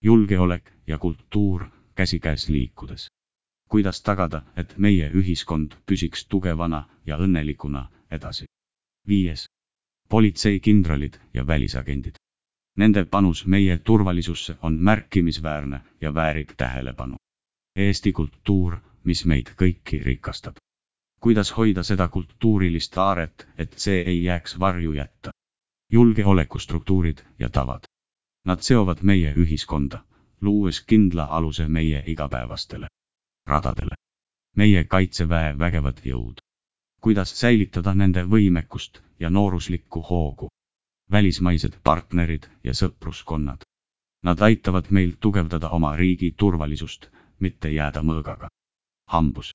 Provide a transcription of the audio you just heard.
julgeolek ja kultuur käsikäes liikudes. Kuidas tagada, et meie ühiskond püsiks tugevana ja õnnelikuna edasi? 5. Politseikindralid ja välisagendid. Nende panus meie turvalisusse on märkimisväärne ja väärib tähelepanu. Eesti kultuur, mis meid kõiki rikastab. Kuidas hoida seda kultuurilist aaret, et see ei jääks varju jätta? Julgeolekustruktuurid ja tavad. Nad seovad meie ühiskonda, luues kindla aluse meie igapäevastele radadele. Meie kaitseväe vägevad jõud. Kuidas säilitada nende võimekust ja nooruslikku hoogu? Välismaised partnerid ja sõpruskonnad. Nad aitavad meil tugevdada oma riigi turvalisust, mitte jääda mõõgaga. Hambus.